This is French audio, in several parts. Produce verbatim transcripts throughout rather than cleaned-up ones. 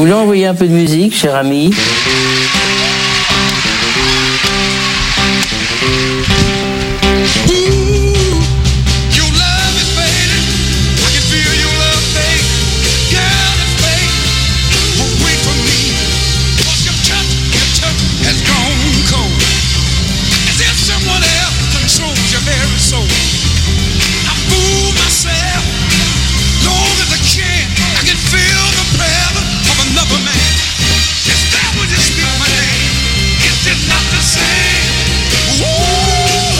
voulez envoyer un peu de musique, cher ami? Is that what you speak my name? Is it not the same? Ooh.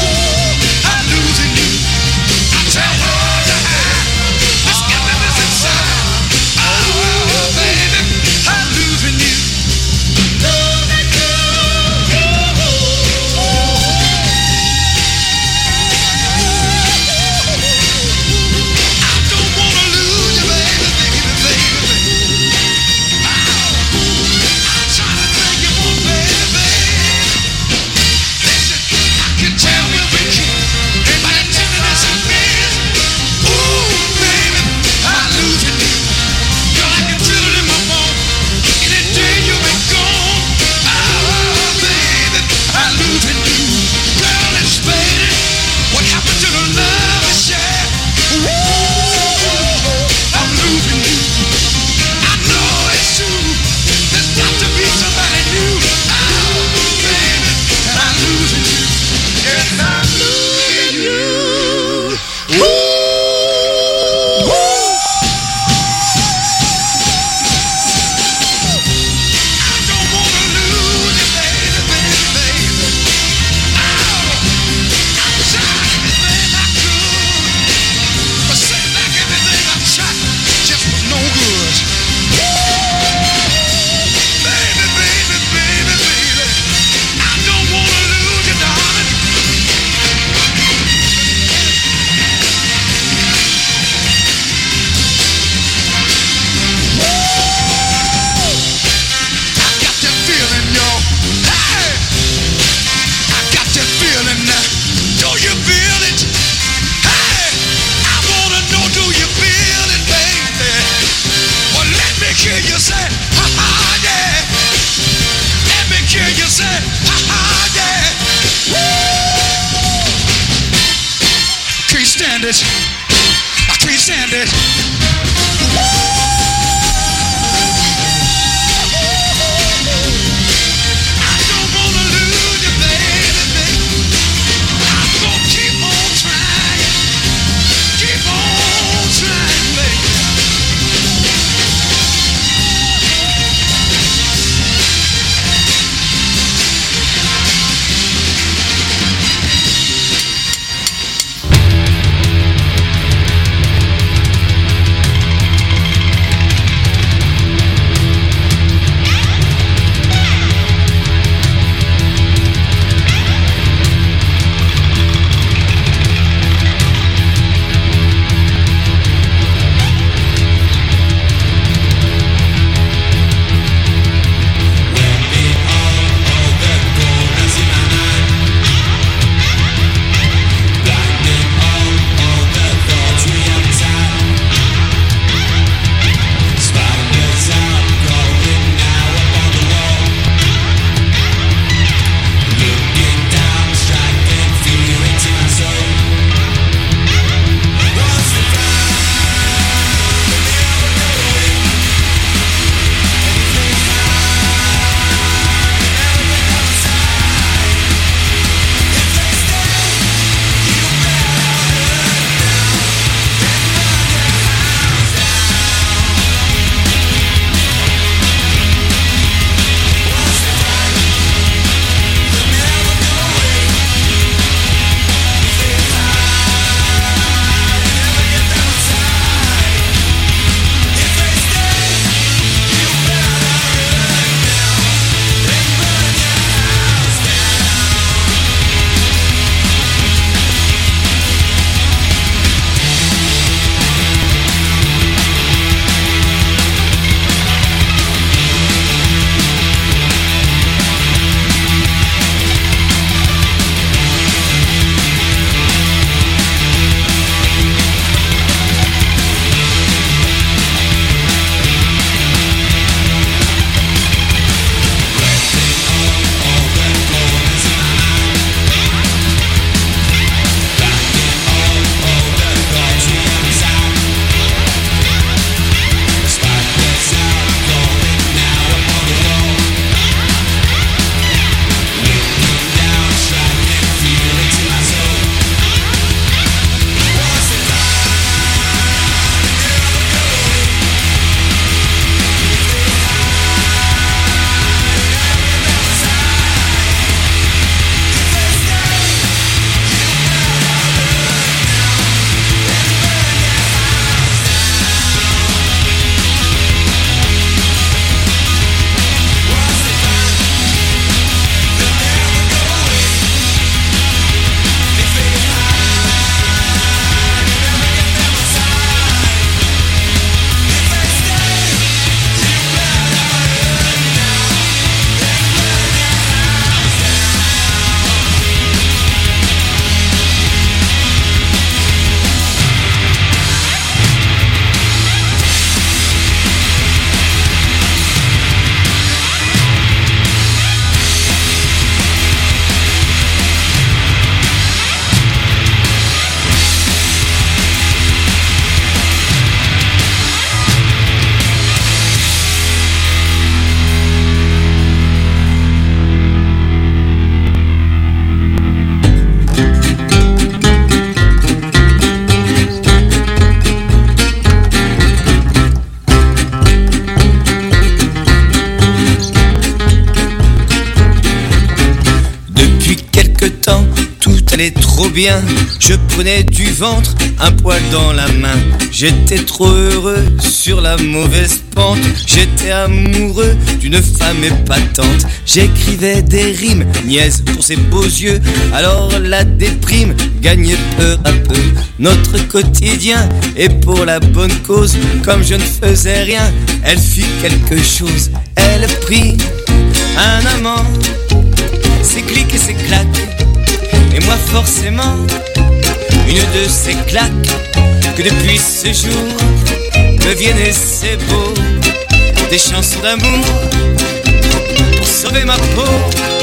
allait trop bien. Je prenais du ventre, un poil dans la main. J'étais trop heureux sur la mauvaise pente. J'étais amoureux d'une femme épatante. J'écrivais des rimes niaises pour ses beaux yeux. Alors la déprime gagnait peu à peu notre quotidien. Et pour la bonne cause, comme je ne faisais rien, elle fit quelque chose. Elle prit un amant, c'est clic et c'est clac. Et moi forcément, une de ces claques, que depuis ce jour me viennent et c'est beau, des chansons d'amour pour sauver ma peau.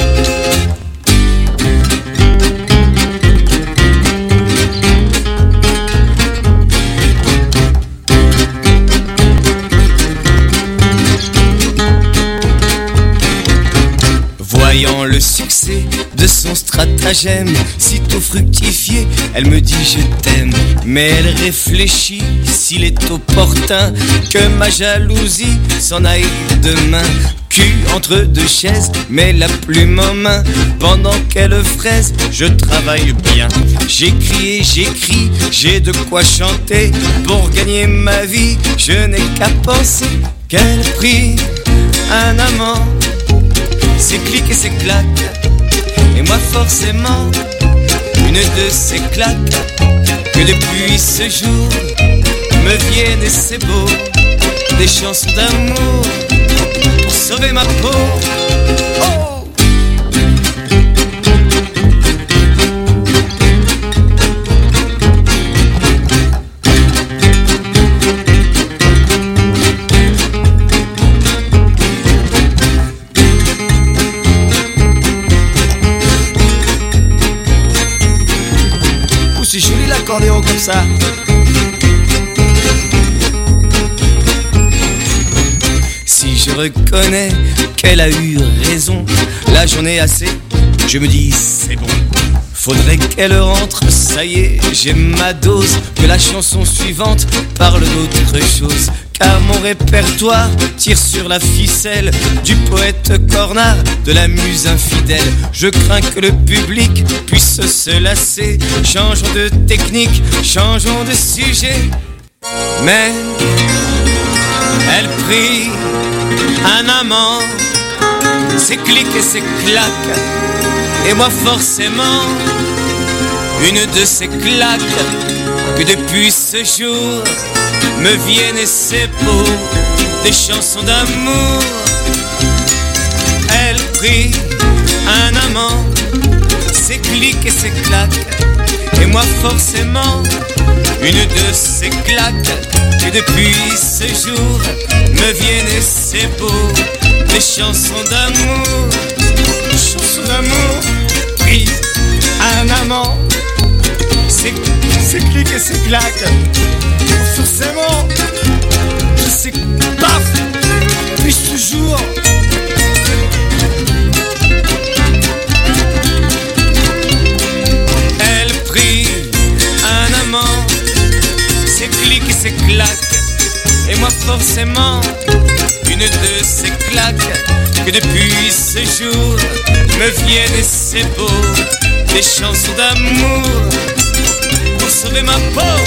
Voyant le succès de son stratagème, sitôt fructifié, elle me dit je t'aime. Mais elle réfléchit s'il est opportun que ma jalousie s'en aille demain. Cul entre deux chaises, mais la plume en main. Pendant qu'elle fraise, je travaille bien. J'écris et j'écris, j'ai de quoi chanter. Pour gagner ma vie, je n'ai qu'à penser qu'elle prit un amant. C'est clic et c'est clac. Et moi forcément, une de ces claques, que depuis ce jour me viennent et c'est beau, des chansons d'amour pour sauver ma peau. Oh! C'est joli l'accordéon comme ça. Si je reconnais qu'elle a eu raison, là j'en ai assez, je me dis c'est bon. Faudrait qu'elle rentre, ça y est, j'ai ma dose. Que la chanson suivante parle d'autre chose. Car mon répertoire tire sur la ficelle du poète cornard, de la muse infidèle. Je crains que le public puisse se lasser. Changeons de technique, changeons de sujet. Mais elle prit un amant, c'est clic et c'est clac. Et moi forcément, une de ces claques, que depuis ce jour me viennent et c'est beau, des chansons d'amour. Elle prit un amant, c'est clic et c'est clac. Et moi forcément, une de ces claques, que depuis ce jour me viennent et c'est beau, des chansons d'amour. Chansons d'amour, pris un amant, c'est, c'est clic et c'est clac. Forcément, je sais que paf, depuis ce jour elle prit un amant, c'est clic et c'est clac. Et moi forcément, une de ces claques, que depuis ce jour me viennent et c'est beau, des chansons d'amour pour sauver ma peau.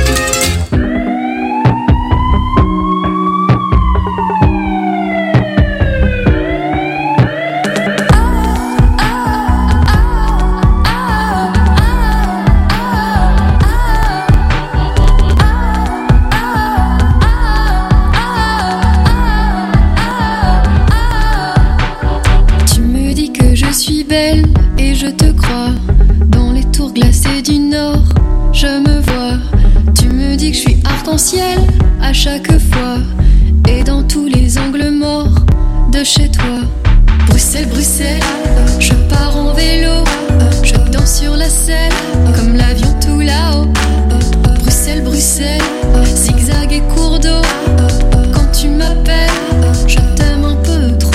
Et je te crois, dans les tours glacées du Nord, je me vois. Tu me dis que je suis arc-en-ciel à chaque fois, et dans tous les angles morts de chez toi. Bruxelles, Bruxelles, je pars en vélo, je danse sur la selle, comme l'avion tout là-haut. Bruxelles, Bruxelles, zigzag et cours d'eau, quand tu m'appelles, je t'aime un peu trop.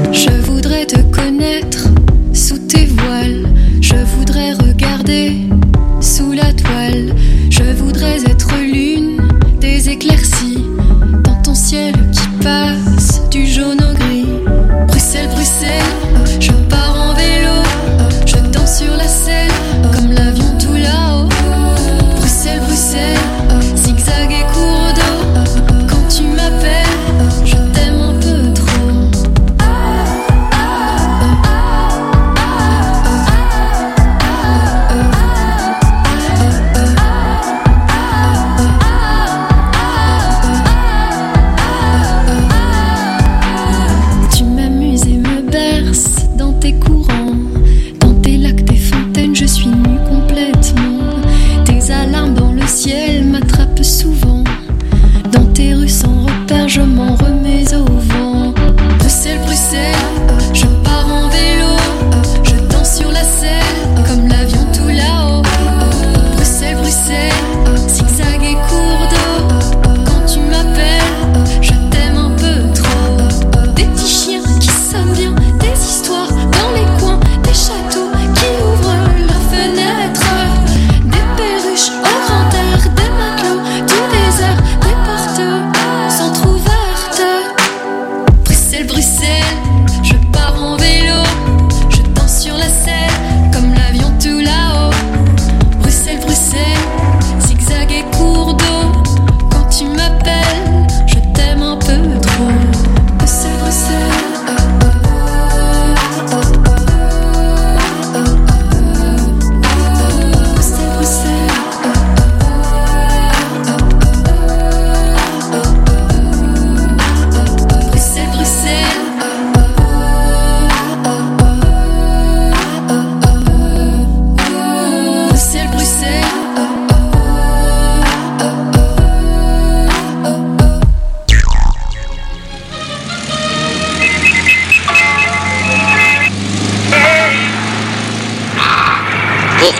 Sous tes voiles, je voudrais regarder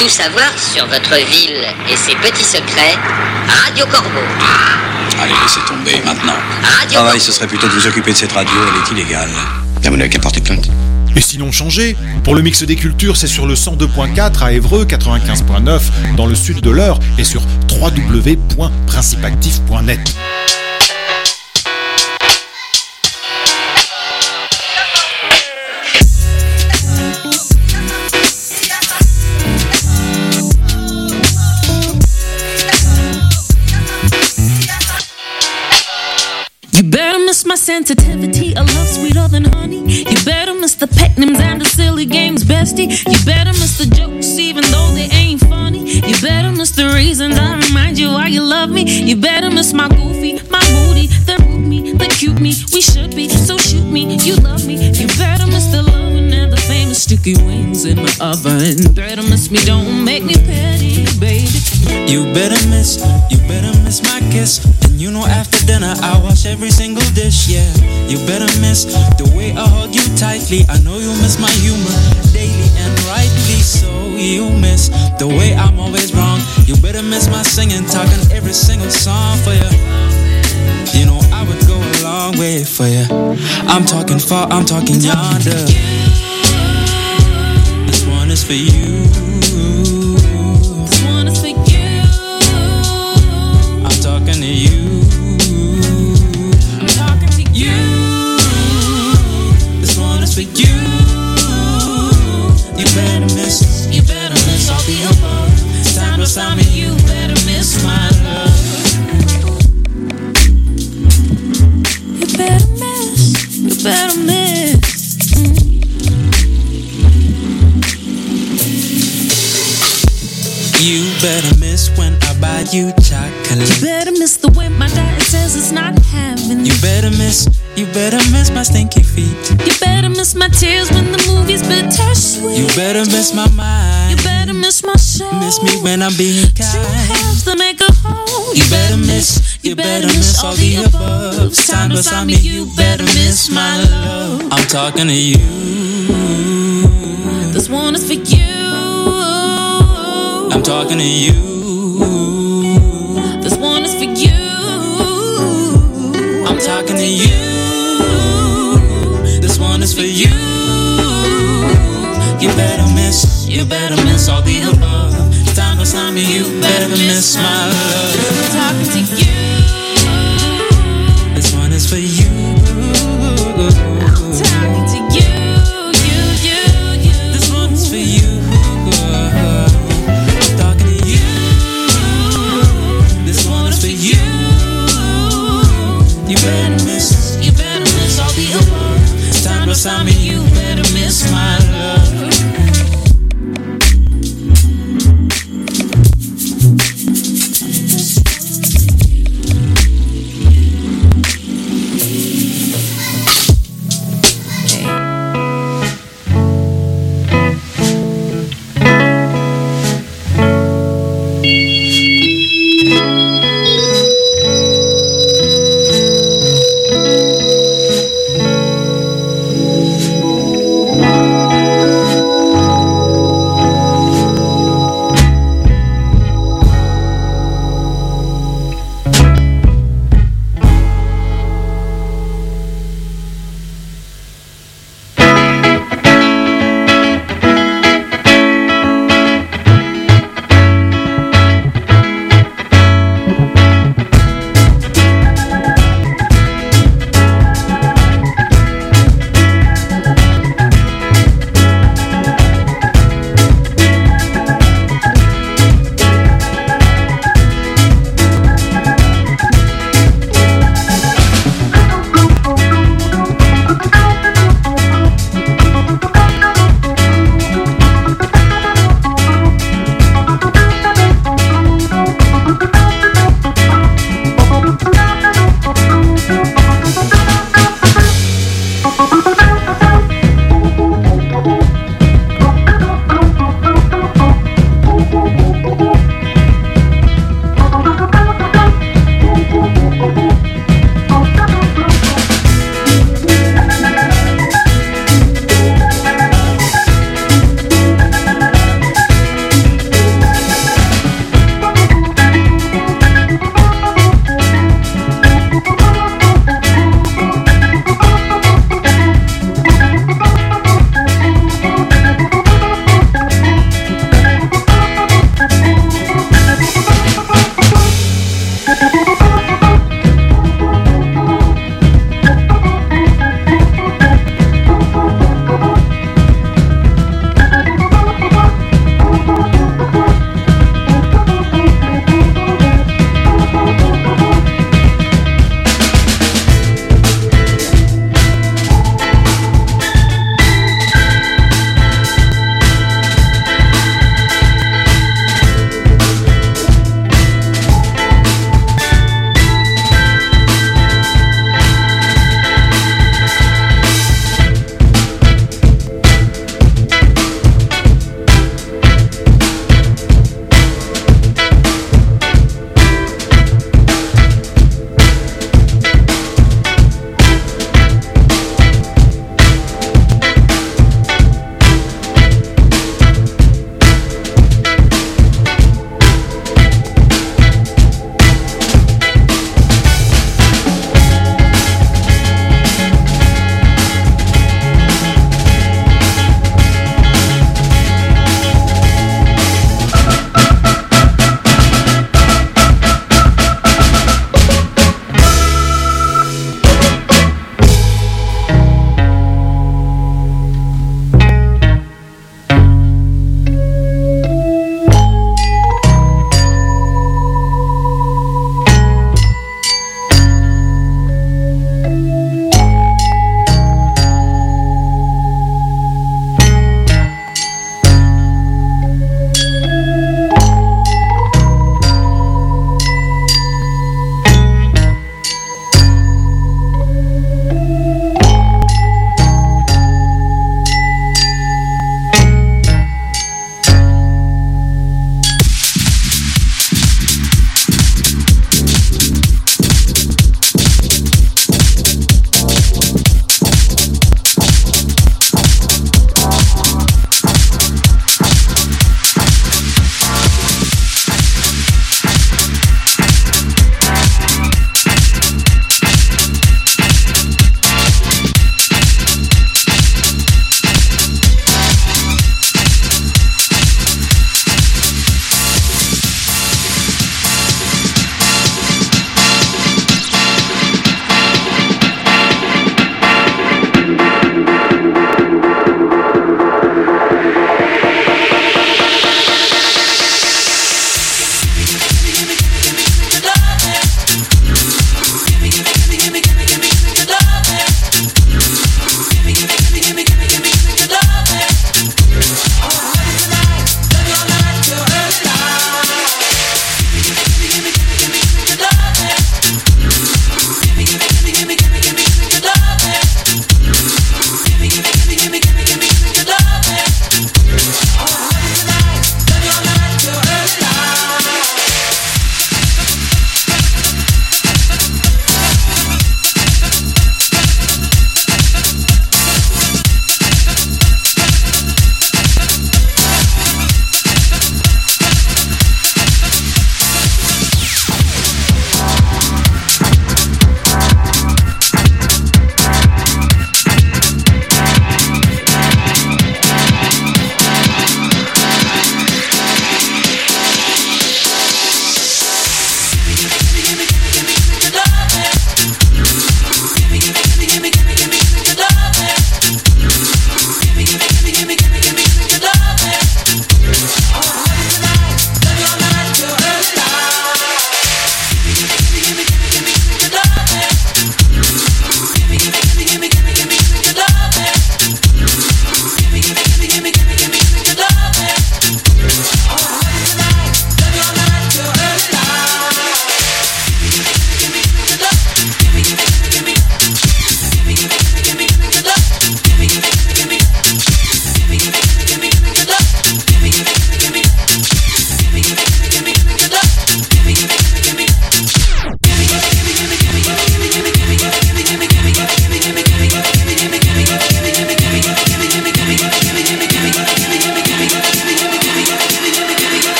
Tout savoir sur votre ville et ses petits secrets, Radio Corbeau. Allez, laissez tomber maintenant. Radio Travail, ce serait plutôt de vous occuper de cette radio, elle est illégale. Là, vous n'avez qu'à porter plainte. Et sinon changé, pour le mix des cultures, c'est sur le cent deux point quatre à Évreux, quatre-vingt-quinze point neuf dans le sud de l'Eure et sur w w w point principactif point net. My sensitivity, a love sweeter than honey. You better miss the pet names and the silly games, bestie. You better miss the jokes even though they ain't funny. You better miss the reasons I remind you why you love me. You better miss my goofy, my moody, the rude me, the cute me. We should be, so shoot me, you love me. You better miss the loving and the famous sticky wings in my oven. Better miss me, don't make me petty, baby. You better miss, you better miss my kiss. And you know after dinner I wash every single dish, yeah. You better miss the way I hug you tightly. I know you miss my humor daily and rightly so. You miss the way I'm always wrong. You better miss my singing, talking every single song for you. You know I would go a long way for you. I'm talking far, I'm talking yonder. This one is for you. This one is for you. I'm talking to you. I'm talking to you. This one is for you. You better miss, you better miss all the above. Stand beside me, you better miss my love. You better miss, you better miss. Mm. You better miss when I buy you chocolate. You better miss the way my diet says it's not having. You better miss, you better miss my stinky feet. You better miss my tears when the movie's bittersweet. You better miss my mind. You better miss my soul. Miss me when I'm being kind. Two halves to make a whole. You better miss, you better miss all the above. Stand beside me, you better miss my love. I'm talking to you. This one is for you. I'm talking to you. This one is for you. I'm talking to you. This one is for you. You better miss, you better miss all the above. Stand beside me, you better miss my love. I'm talking to you. This one is for you. I'm talking to you, you, you, you. This one is for you. I'm talking to you. This one is for you. You better miss, you better miss all the above. Stand beside me, you better miss my love.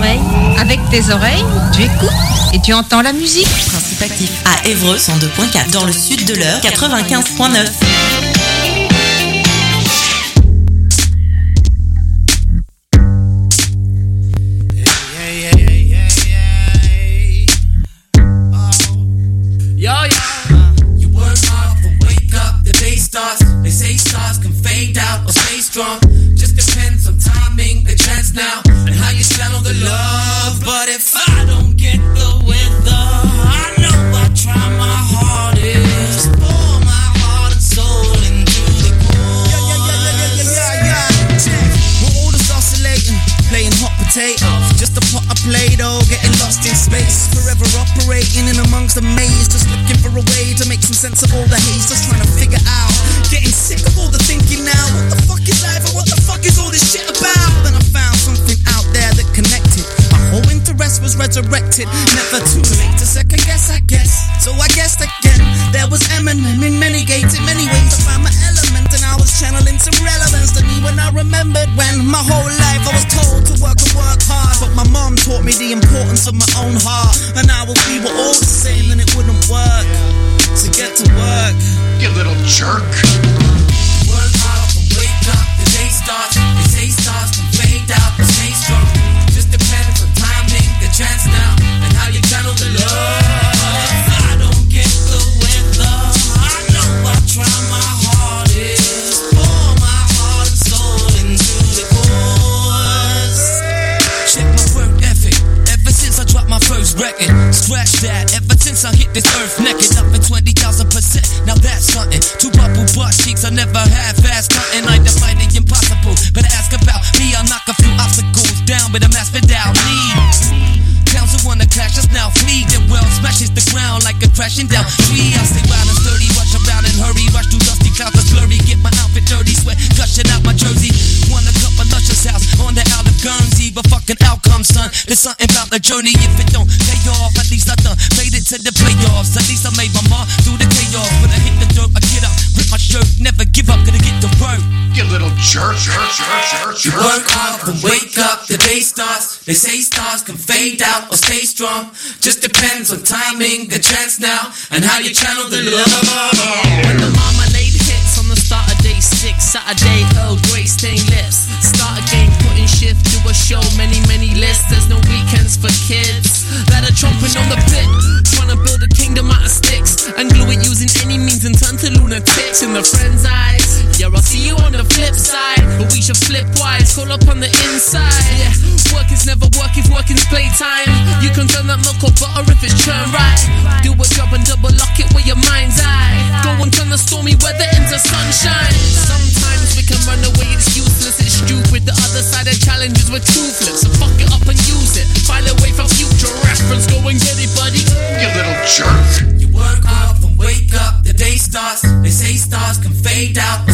oreilles. Avec tes oreilles, tu écoutes et tu entends la musique. Principe actif à Évreux cent deux point quatre. Dans le sud de l'Eure quatre-vingt-quinze point neuf. Yo, yo, you work hard but wake up, the day starts. They say stars can fade out or stay strong. Just depends on timing, the chance now, and how you channel the love. But if I don't get the weather, I know I try my hardest. Pour my heart and soul into the core. Yeah, yeah, yeah, yeah, yeah, yeah, yeah, yeah. We're all just oscillating, playing hot potatoes. Just a pot of Play-Doh, getting lost in space. Forever operating in amongst the maze. Just looking for a way to make some sense of all the haze. Just trying to figure out. Getting sick of all the thinking now. What the fuck is life and what the fuck is all this shit about? Then I found something out there that connected. My whole interest was resurrected. Never too late to second guess, I guess. So I guessed again. There was Eminem in many gates, in many ways. I found my element and I was channeling some relevance to me when I remembered when my whole life I was told to work and work hard. But my mom taught me the importance of my own heart. And now if we were all the same then it wouldn't work. So get to work, you little jerk. Work hard and wake up, the day starts. They say stars can fade out but stay strong. Just depends on timing, the chance now, and how you channel the love. If I don't get the weather, I know I try my hardest. Pour my heart and soul into the chorus. Check my work ethic, ever since I dropped my first record. Scratch that, ever since I hit this earth naked. Up in twenty thousand percent, now that's something. Two bubble butt cheeks, I never had fast nothing. I defy the impossible, but ask about me. I knock a few obstacles down with a mass without need. Towns who wanna clash us now flee. The world smashes the ground like a crashing down tree. I stay wild and sturdy, rush around and hurry. Rush through dusty clouds of slurry. Get my outfit dirty, sweat gushing out my jersey. Wanna cut my luscious house on the Isle of Guernsey. But fucking outcome, son, there's something about the journey. If it don't pay off, at least I done made it to the playoffs. At least I made my mark through the chaos. When I hit the dirt, I get up, rip my shirt. Never give up, gonna get to work. You little jerk, jerk, jerk, jerk, jerk. You work hard and wake up, the day starts. They say stars can fade out or stay strong. Just depends on timing, the chance now, and how you channel the love. When the marmalade hits on the start of day six, Saturday, Earl Grey stained lips. Start again, putting shift to a show, many, many lists. There's no weekends for kids that are chomping on the bit. Trying to build a kingdom out of sticks and glue it using any means and turn to lunatics in the friend's eyes. Yeah, I'll see you on the flip side, but we should flip wise, call up on the inside. Yeah, work is never work if working's playtime. You can turn that milk or butter if it's churned right. Do a job and double lock it with your mind's eye. Go and turn the stormy weather into sunshine. Sometimes we can run away, it's useless, it's stupid. The other side of challenges we're toothless. So fuck it up and use it. File away for future reference. Go and get it, buddy. You little jerk. You work hard and wake up, the day starts. They say stars can fade out